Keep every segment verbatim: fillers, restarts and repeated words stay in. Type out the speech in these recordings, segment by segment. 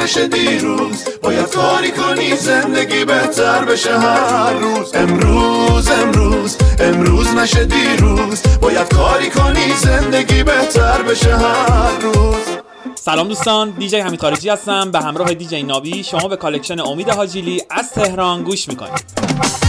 نشه دیروز، باید کاری کنی زندگی بهتر بشه هر روز. امروز امروز امروز نشه دیروز، باید کاری کنی زندگی بهتر بشه هر روز. سلام دوستان، دیجی حمید خارجی هستم. به همراه دیجی نابی شما به کالکشن امید حاجیلی از تهران گوش میکنید.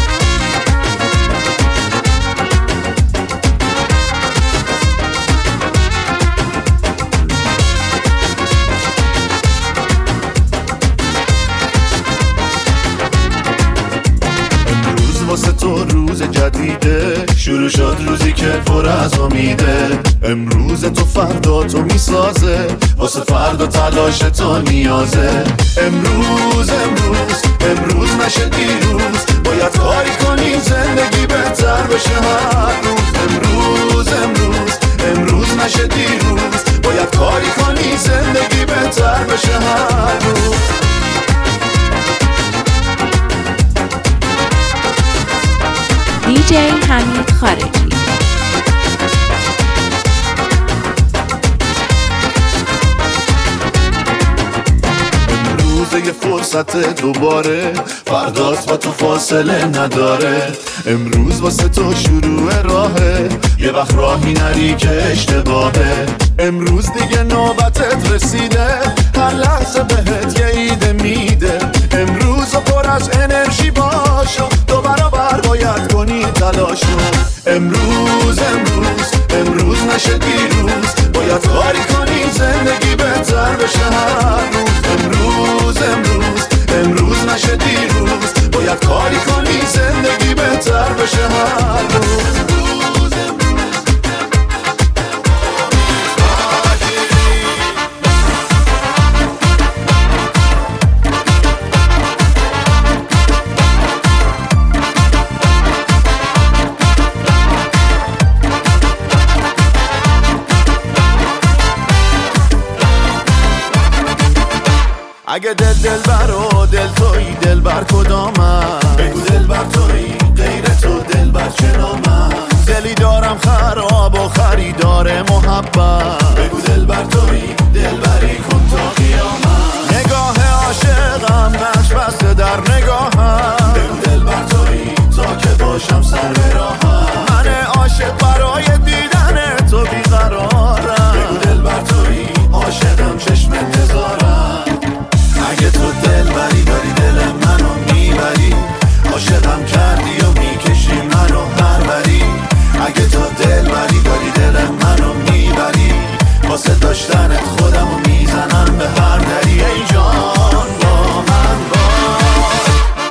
واسه تو روز جدیده، شروع شد روزی که پر از امیده. امروز تو فردا تو میسازه، واسه فردا تلاش تو نیازه. امروز امروز امروز نشه دیروز، باید کاری کنی زندگی بهتر بشه هر روز. امروز امروز امروز نشه دیروز، باید کاری کنی زندگی بهتر بشه هر روز. دیجی حمید خارجی. امروز یه فرصت دوباره، فرداست با تو فاصله نداره. امروز واسه تو شروع راهه، یه وقت راهی نری که اشتباهه. امروز دیگه نوبتت رسیده، هر لحظه بهت یه ایده میده. امروز پر از انرژی باش، دو برابر باید کنی تلاشو. امروز امروز امروز نشه دیروز، باید کاری کنی زندگی بهتر بشه هر روز. امروز امروز امروز نشه دیروز، باید کاری کنی زندگی بهتر بشه هر روز. اگه دل دل بر و دل توی دل بر کدامم، بگو دل بر توی غیر تو دل بر چه نامم. دلی دارم خراب و خریدار محبت، بگو دل بر توی دل بری کن تا قیامت. نگاه عاشقم نقش بسته در نگاهم، بگو دل بر توی تا که باشم سر به راهم. من عاشق برای دیدن تو بیقرارم، بگو دل بر توی عاشقم چشم انتظارم. اگه تو دل بری داری دل منو میبری، عاشقم کردی و میکشی منو هر بری. اگه تو دل بری داری دل منو میبری، واسه داشتنت خودمو میزنم به هر دری. ای جان با من باش.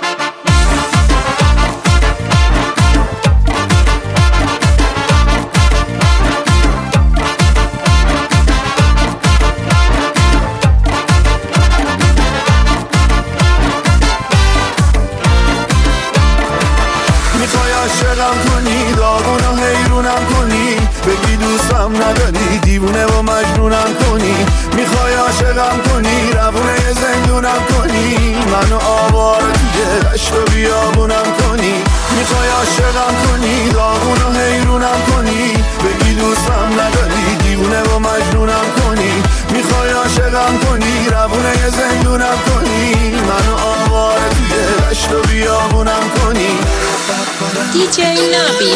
عاشقم کنی، داغون و حیرونم کنی، بگی دوستم نداری، دیوونه و مجنونم کنی. میخوای عاشقم کنی، روونه زندونم کنی، منو آوار توی دشت و بیابونم کنی. میخوای عاشقم کنی، داغون و حیرونم کنی، بگی دوستم نداری، دیوونه و مجنونم کنی. میخوای عاشقم کنی، روونه زندونم کنی، منو آوار توی دشت و بیابونم کنی. دیجی نابی.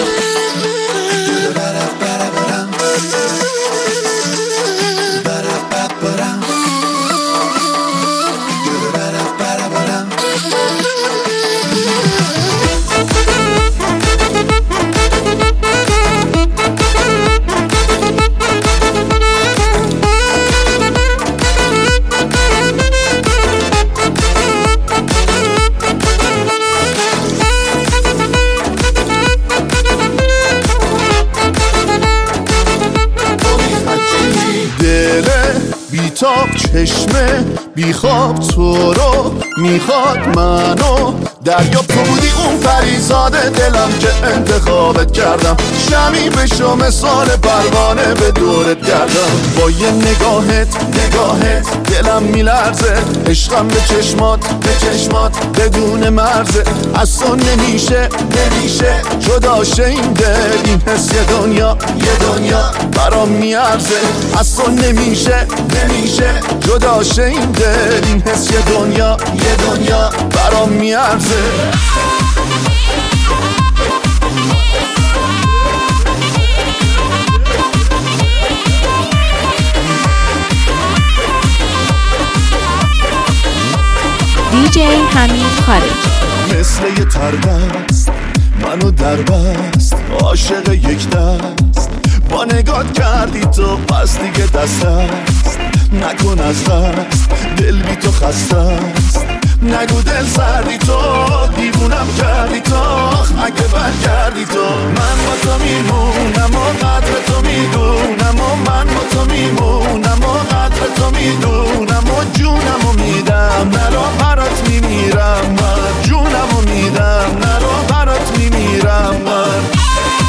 بیتاب چشمه بیخواب تو رو میخواد منو. دریا تو بودی اون پریزاده دلم که انتخابت کردم. شمی بشو مثال پروانه به دورت گردم. با یه نگاهت نگاهت دلم میلرزه. عشقم به چشمات به چشمات بدون مرزه. از تو نمیشه نمیشه جدا شه این دل. این حس یه دنیا یه دنیا برام میارزه. از تو نمیشه نمیشه نمیشه جدا شه این دل، این حس یه دنیا یه دنیا برام میارزه. دیجی حمید خارج مثل یه تربست منو در بست، عاشق یک دست با نگات کردی تو، پس دیگه دست هست نکن از دست، دل بی تو خسته است. نگو دل سردی تو، دیوونم کردی تو، اگه برگردی تو. من با تو میمونم و قدر تو میدونم، و من با تو میمونم و قدر تو میدونم، و جونم و میدم نرو برات میمیرم، من جونم و میدم نرو برات میمیرم من.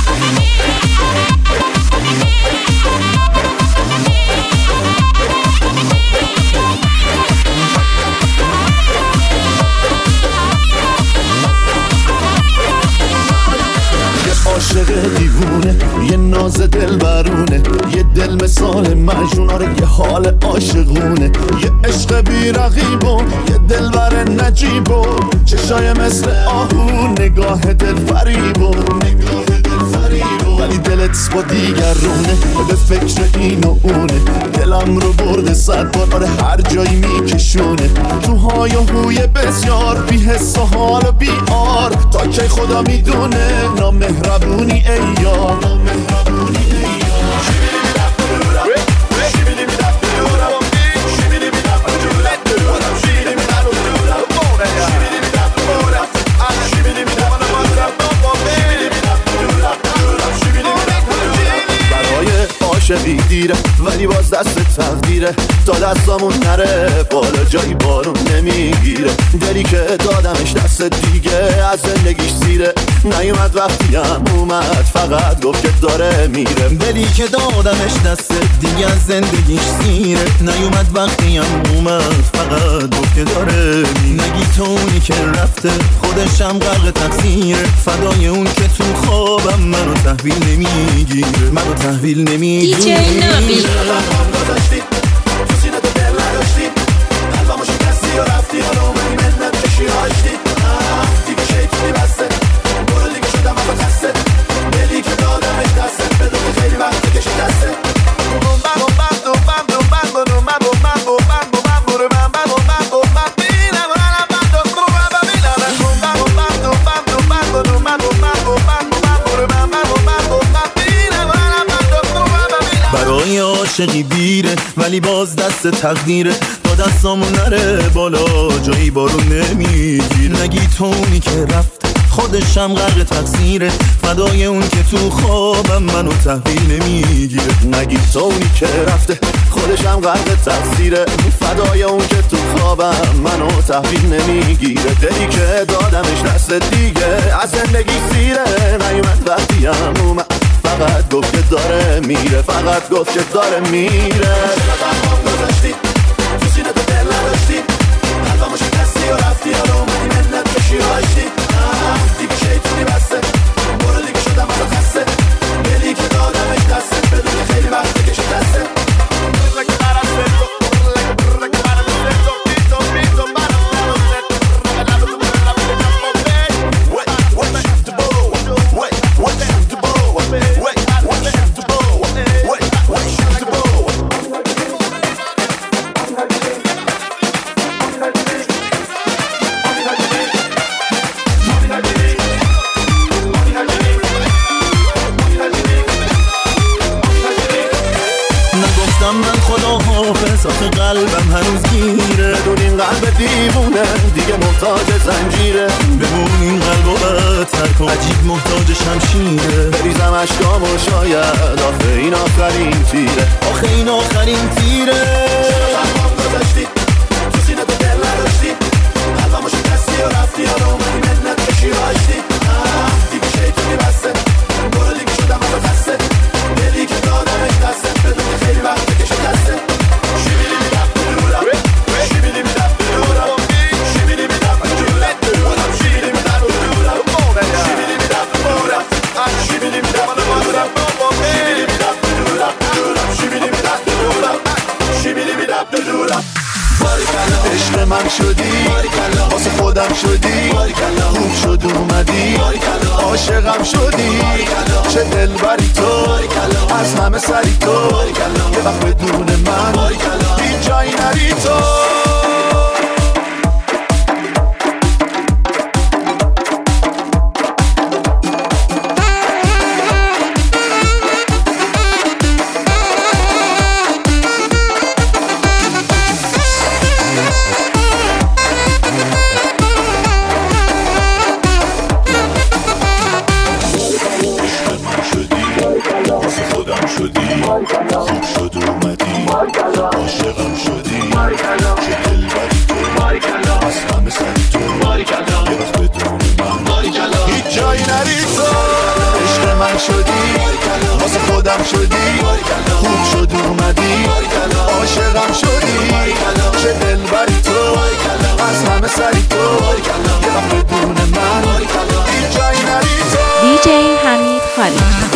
عاشق دیوونه یه ناز دل برونه، یه دل مثال مجنون، آره یه حال عاشقونه، یه عشق بی رقیب و یه دل بر نجیب و چشای مثل آهو، نگاه دل فریب و نگاه دل فریب و ولی دلت با دیگر رونه، به فکر این و اونه. دلم رو برده صد بار، آره هر جایی میکشونه، تو های و هوی بسیار، بی حس و حال و بی آر. تا که خدا میدونه نامهربونی ای یار، نامهربونی ای یار. عاشقی دیره ولی باز دست تقدیره، تا دستامون نره بالا جایی بارون نمیگیره. دلی که دادمش دست دیگه از زندگیش سیره، نیومد وقتی هم اومد فقط گفت که داره میره. دلی که دادمش دست دیگه از زندگیش سیره، نیومد وقتی هم اومد فقط گفت که داره میره. نگی تو اونی که رفته خودشم غرق تقصیره، فدای اون که تو خوابم منو تحویل نمیگیره، منو تحویل نمیگیره. دیجی نابی گذاشتی تو سینه تو دل نداشتی، قلبمو شکستی و رفتی، حالا اومدی منت کشی هاشتی. دیگه شیطونی بسته، برو دیگه شدم از خسته، دلی که دادمش دسته، بدون خیلی وقت کشی دسته. برای عاشقی دیره ولی باز دست تقدیره، تا دستامون نره بالا جایی بارون نمیگیره. نگی تو اونی که رفته خودشم غرق تقصیره، فدای اون که تو خوابم منو تحویل نمیگیره. نگی تو اونی که رفته خودشم غرق تقصیره، فدای اون که تو خوابم منو تحویل نمیگیره. دلی که دادمش دست دیگه از زندگی سیره، نیومد وقتی هم اومد فقط گفت که داره میره، فقط گفت که داره میره. قلبمو گذاشتی تو سینه تو دل نداشتی، قلبمو شکستی و رفتی، حالا اومدی منت کشی هاشتی. دیگه شیطونی بسته، برو دیگه شدم از خسته، دلی که دادمش دسته، بدون خیلی وقت کشی دسته. قلبم هنوز گیره، بدون این قلب دیوونه دیگه محتاج زنجیره. بمون این قلبو بدتر کن، عجیب محتاج شمشیره. بریزم اشکامو شاید آخه این آخرین تیره، آخه این آخرین تیره. قلبم گذاشتی تو سینه تو دل نداشتی، قلبمو شکستی و رفتی، حالا اومدی منت کشی هاشتی. دیگه شیطونی بسته، برو دیگه شدم از خسته، دلی که دادمش دسته، بدون خیلی وقت کشی دسته. شب بدورم. عشق من شدی واسه خودم شدی خوب شد اومدی عاشقم شدی چه دلبری تو از همه سری تو یه وقت بدون من هیچ جایی نری تو. خوب شد اومدی عاشقم شدی چه دلبری تو از همه سری تو یه وقت بدون من هیچ جایی نری تو. عشق من شدی واسه خودم شدی خوب شد اومدی عاشقم شدی چه دلبری تو از همه سری تو یه وقت بدون من هیچ جایی نری تو. دیجی حمید خالقی.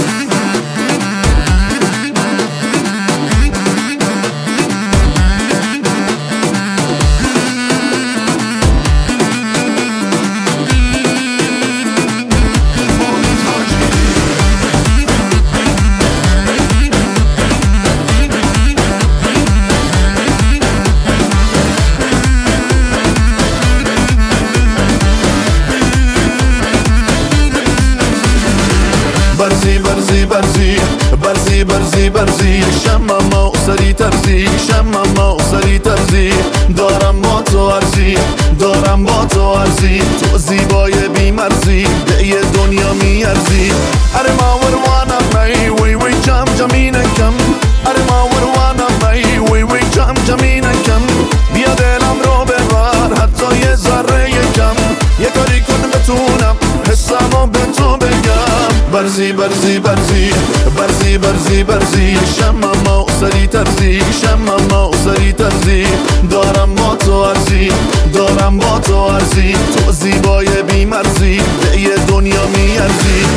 برزی برزی برزی برزی برزی برزی شمم و سری ترزی شمم و سری ترزی دارم با تو عرضی دارم با تو عرضی تو زیبای بیمرزی به یه دنیا میارزی. اره ما وروانم می وی وی جم جمینکم اره ما وروانم می وی وی جم جمینکم بیا دلم رو ببر حتی یه ذره کم یه کاری کنم بتونم حسمو به تو بگم. برزی برزی برزی برزی برزی برزی شمم و سری ترزی شمم و سری ترزی دارم با تو عرضی دارم با تو عرضی تو زیبای بیمرزی به یه دنیا میارزی.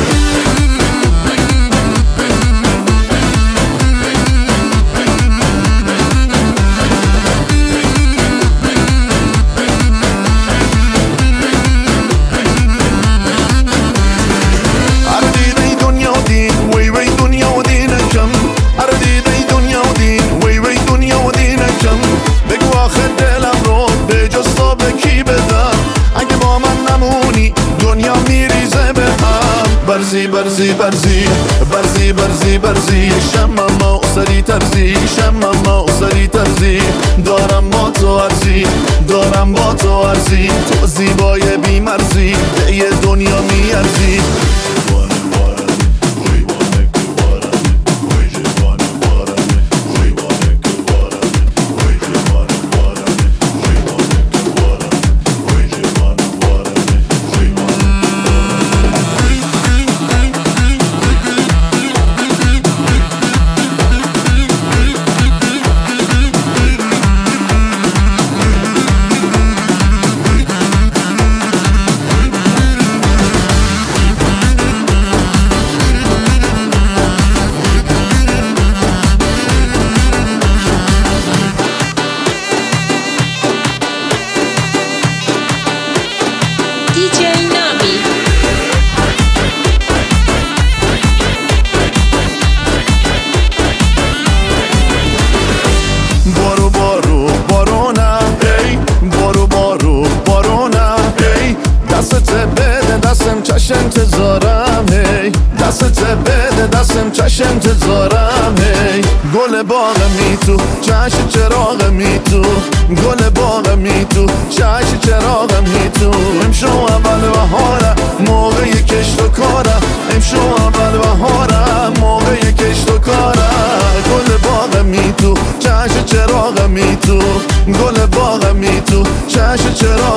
برزی برزی برزی برزی برزی برزی شمم و سری ترزی شمم و سری ترزی دارم با تو عرضی دارم با تو عرضی تو زیبای بیمرزی به یه دنیا میارزی. انتظارم هی دستت بده دستم چش انتظارم هی گل باغ می تو چش چراغ می تو گل باغ می تو چش چراغ می تو امشو اول بهارم موقع کشت و کارم امشو اول بهارم موقع کشت و کارم گل باغ می تو چش چراغ می تو گل باغ می تو چش چراغ